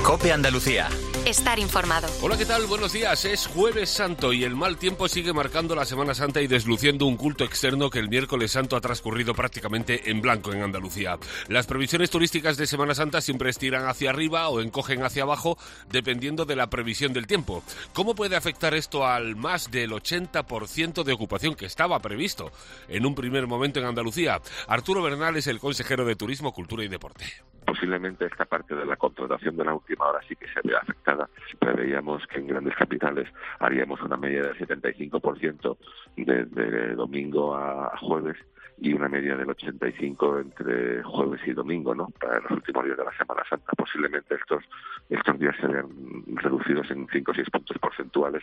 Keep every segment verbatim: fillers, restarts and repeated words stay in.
COPE Andalucía. Estar informado. Hola, ¿qué tal? Buenos días. Es Jueves Santo y el mal tiempo sigue marcando la Semana Santa y desluciendo un culto externo que el miércoles santo ha transcurrido prácticamente en blanco en Andalucía. Las previsiones turísticas de Semana Santa siempre estiran hacia arriba o encogen hacia abajo dependiendo de la previsión del tiempo. ¿Cómo puede afectar esto al más del ochenta por ciento de ocupación que estaba previsto en un primer momento en Andalucía? Arturo Bernal es el consejero de Turismo, Cultura y Deporte. Posiblemente esta parte de la contratación de la última hora sí que se vea afectada. Preveíamos que en grandes capitales haríamos una media del setenta y cinco por ciento desde domingo a jueves y una media del ochenta y cinco por ciento entre jueves y domingo, ¿no? Para los últimos días de la Semana Santa. Posiblemente estos, estos días se vean reducidos en cinco o seis puntos porcentuales.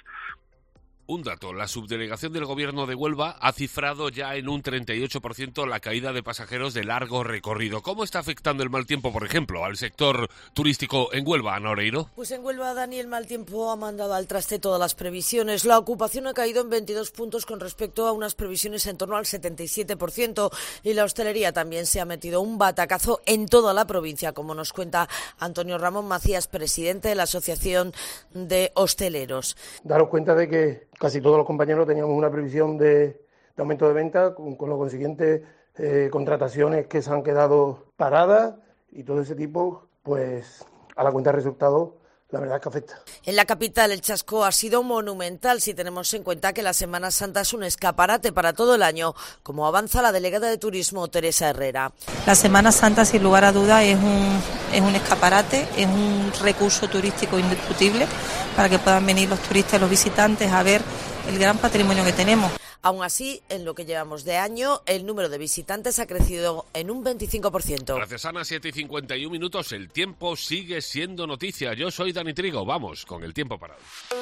Un dato, la subdelegación del Gobierno de Huelva ha cifrado ya en un treinta y ocho por ciento la caída de pasajeros de largo recorrido. ¿Cómo está afectando el mal tiempo, por ejemplo, al sector turístico en Huelva, Ana Oreiro? Pues en Huelva, Dani, el mal tiempo ha mandado al traste todas las previsiones. La ocupación ha caído en veintidós puntos con respecto a unas previsiones en torno al setenta y siete por ciento y la hostelería también se ha metido un batacazo en toda la provincia, como nos cuenta Antonio Ramón Macías, presidente de la Asociación de Hosteleros. Daros cuenta de que casi todos los compañeros teníamos una previsión de, de aumento de venta, con, con lo consiguiente eh, contrataciones que se han quedado paradas y todo ese tipo, pues a la cuenta de resultados la verdad es que afecta. En la capital el chasco ha sido monumental si tenemos en cuenta que la Semana Santa es un escaparate para todo el año, como avanza la delegada de Turismo Teresa Herrera. La Semana Santa, sin lugar a dudas, es un, es un escaparate, es un recurso turístico indiscutible para que puedan venir los turistas y los visitantes a ver el gran patrimonio que tenemos. Aún así, en lo que llevamos de año, el número de visitantes ha crecido en un veinticinco por ciento. Gracias, Ana. siete y cincuenta y un minutos. El tiempo sigue siendo noticia. Yo soy Dani Trigo. Vamos con el tiempo parado.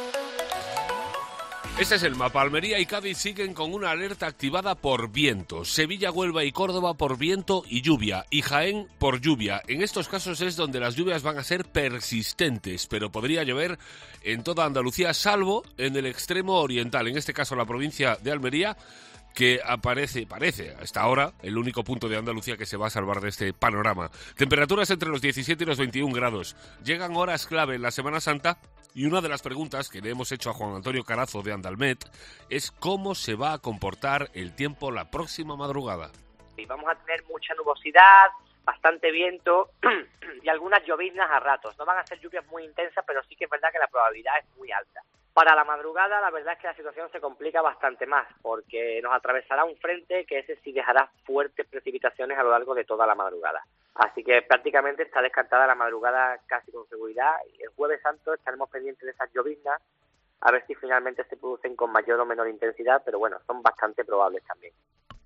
Este es el mapa. Almería y Cádiz siguen con una alerta activada por viento. Sevilla, Huelva y Córdoba por viento y lluvia. Y Jaén por lluvia. En estos casos es donde las lluvias van a ser persistentes, pero podría llover en toda Andalucía, salvo en el extremo oriental. En este caso la provincia de Almería, que aparece, parece hasta ahora el único punto de Andalucía que se va a salvar de este panorama. Temperaturas entre los diecisiete y los veintiún grados. Llegan horas clave en la Semana Santa y una de las preguntas que le hemos hecho a Juan Antonio Carazo de Andalmet es cómo se va a comportar el tiempo la próxima madrugada. Y vamos a tener mucha nubosidad, bastante viento y algunas lloviznas a ratos. No van a ser lluvias muy intensas, pero sí que es verdad que la probabilidad es muy alta. Para la madrugada, la verdad es que la situación se complica bastante más, porque nos atravesará un frente que ese sí dejará fuertes precipitaciones a lo largo de toda la madrugada. Así que prácticamente está descartada la madrugada casi con seguridad, y el Jueves Santo estaremos pendientes de esas lloviznas, a ver si finalmente se producen con mayor o menor intensidad, pero bueno, son bastante probables también.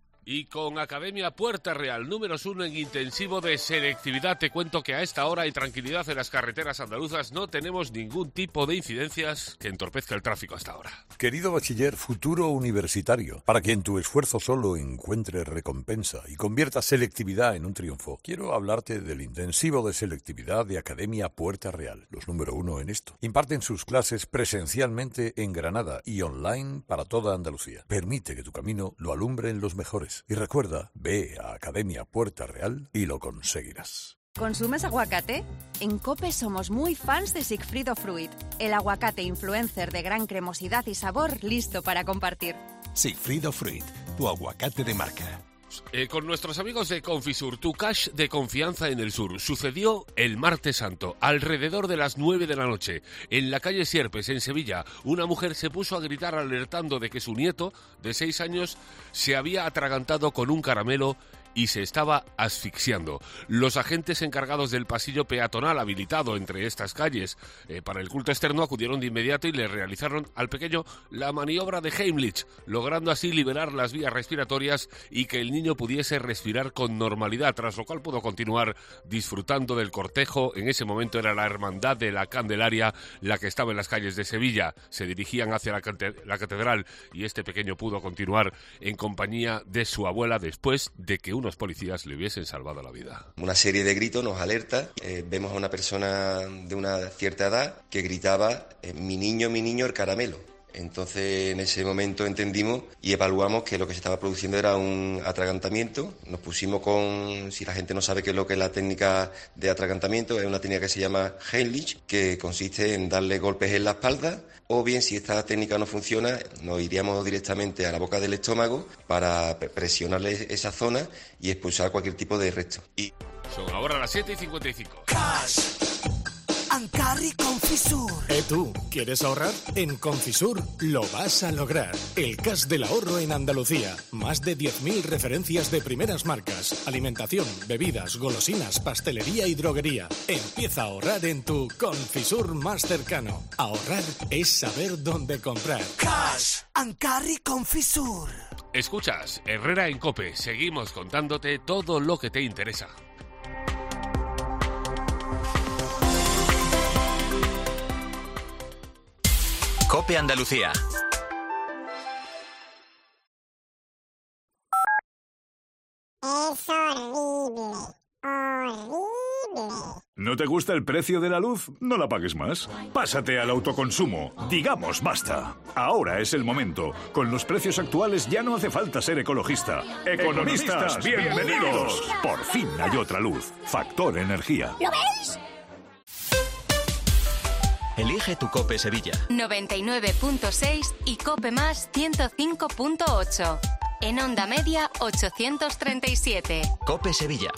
Y con Academia Puerta Real, números uno en intensivo de selectividad, te cuento que a esta hora hay tranquilidad en las carreteras andaluzas. No tenemos ningún tipo de incidencias que entorpezca el tráfico hasta ahora. Querido bachiller, futuro universitario, para que en tu esfuerzo solo encuentres recompensa y conviertas selectividad en un triunfo, quiero hablarte del intensivo de selectividad de Academia Puerta Real, los número uno en esto. Imparten sus clases presencialmente en Granada y online para toda Andalucía. Permite que tu camino lo alumbren los mejores. Y recuerda, ve a Academia Puerta Real y lo conseguirás. ¿Consumes aguacate? En COPE somos muy fans de Sigfrido Fruit, el aguacate influencer de gran cremosidad y sabor listo para compartir. Sigfrido Fruit, tu aguacate de marca. Eh, con nuestros amigos de Confisur, tu cash de confianza en el sur. Sucedió el martes santo, alrededor de las nueve de la noche. En la calle Sierpes, en Sevilla, una mujer se puso a gritar alertando de que su nieto, de seis años, se había atragantado con un caramelo y se estaba asfixiando. Los agentes encargados del pasillo peatonal habilitado entre estas calles eh, para el culto externo acudieron de inmediato y le realizaron al pequeño la maniobra de Heimlich, logrando así liberar las vías respiratorias y que el niño pudiese respirar con normalidad, tras lo cual pudo continuar disfrutando del cortejo. En ese momento era la Hermandad de la Candelaria la que estaba en las calles de Sevilla. Se dirigían hacia la, cate- la catedral y este pequeño pudo continuar en compañía de su abuela después de que uno los policías le hubiesen salvado la vida. Una serie de gritos nos alerta, eh, vemos a una persona de una cierta edad que gritaba eh, mi niño, mi niño, el caramelo. Entonces, en ese momento entendimos y evaluamos que lo que se estaba produciendo era un atragantamiento. Nos pusimos con, si la gente no sabe qué es lo que es la técnica de atragantamiento, es una técnica que se llama Heimlich, que consiste en darle golpes en la espalda, o bien, si esta técnica no funciona, nos iríamos directamente a la boca del estómago para presionarle esa zona y expulsar cualquier tipo de resto. Y... Son ahora las siete y cincuenta y cinco. Cash. Ancarri Confisur. ¿Eh tú? ¿Quieres ahorrar? En Confisur lo vas a lograr. El cash del ahorro en Andalucía. Más de diez mil referencias de primeras marcas. Alimentación, bebidas, golosinas, pastelería y droguería. Empieza a ahorrar en tu Confisur más cercano. Ahorrar es saber dónde comprar. Cash. Ancarri Confisur. Escuchas Herrera en COPE. Seguimos contándote todo lo que te interesa. COPE Andalucía. Es horrible, horrible. ¿No te gusta el precio de la luz? No la pagues más. Pásate al autoconsumo. Digamos basta. Ahora es el momento. Con los precios actuales ya no hace falta ser ecologista. Economistas, bienvenidos. Por fin hay otra luz. Factor Energía. ¿Lo veis? Elige tu COPE Sevilla. noventa y nueve punto seis y COPE Más ciento cinco punto ocho. En onda media ochocientos treinta y siete. COPE Sevilla.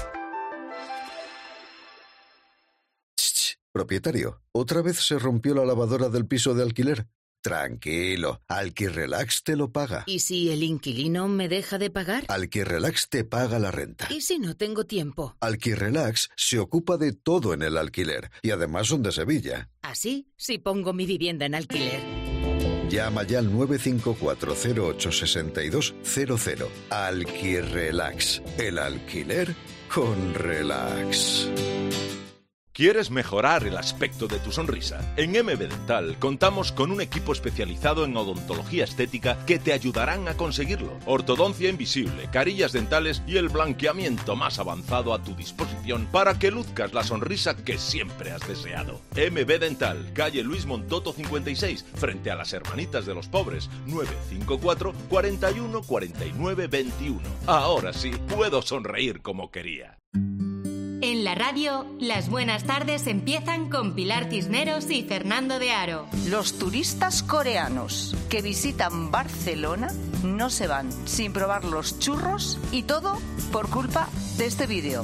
Propietario, ¿otra vez se rompió la lavadora del piso de alquiler? Tranquilo, Alquirrelax te lo paga. ¿Y si el inquilino me deja de pagar? Alquirrelax te paga la renta. ¿Y si no tengo tiempo? Alquirrelax se ocupa de todo en el alquiler y además son de Sevilla. ¿Así? Si pongo mi vivienda en alquiler. Llama ya al nueve cinco cuatro cero ocho seis dos cero cero. Alquirrelax, el alquiler con relax. ¿Quieres mejorar el aspecto de tu sonrisa? En M B Dental contamos con un equipo especializado en odontología estética que te ayudarán a conseguirlo. Ortodoncia invisible, carillas dentales y el blanqueamiento más avanzado a tu disposición para que luzcas la sonrisa que siempre has deseado. M B Dental, calle Luis Montoto cincuenta y seis, frente a las Hermanitas de los Pobres, nueve cinco cuatro, cuatro uno, cuatro nueve dos uno. Ahora sí, puedo sonreír como quería. En la radio, las buenas tardes empiezan con Pilar Cisneros y Fernando de Aro. Los turistas coreanos que visitan Barcelona no se van sin probar los churros y todo por culpa de este vídeo.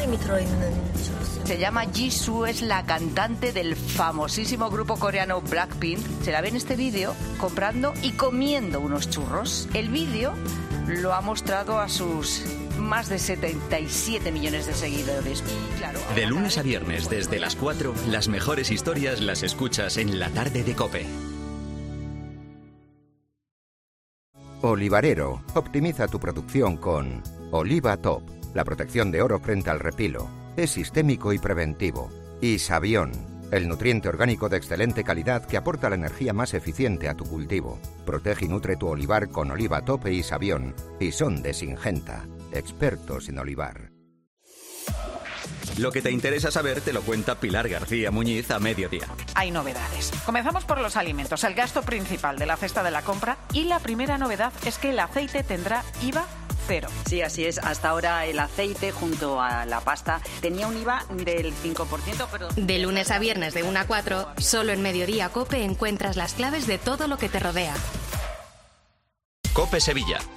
Se llama Jisoo, es la cantante del famosísimo grupo coreano Blackpink. Se la ve en este vídeo comprando y comiendo unos churros. El vídeo lo ha mostrado a sus más de setenta y siete millones de seguidores. Y claro, de lunes a viernes desde las cuatro, las mejores historias las escuchas en la tarde de COPE. Olivarero, optimiza tu producción con Oliva Top, la protección de oro frente al repilo. Es sistémico y preventivo. Y Savión, el nutriente orgánico de excelente calidad que aporta la energía más eficiente a tu cultivo. Protege y nutre tu olivar con Oliva Top y Savión. Y son de Singenta, expertos en olivar. Lo que te interesa saber te lo cuenta Pilar García Muñiz a mediodía. Hay novedades. Comenzamos por los alimentos, el gasto principal de la cesta de la compra, y la primera novedad es que el aceite tendrá I V A cero. Sí, así es. Hasta ahora el aceite junto a la pasta tenía un I V A del cinco por ciento, pero... De lunes a viernes de una a cuatro, solo en Mediodía COPE encuentras las claves de todo lo que te rodea. COPE Sevilla.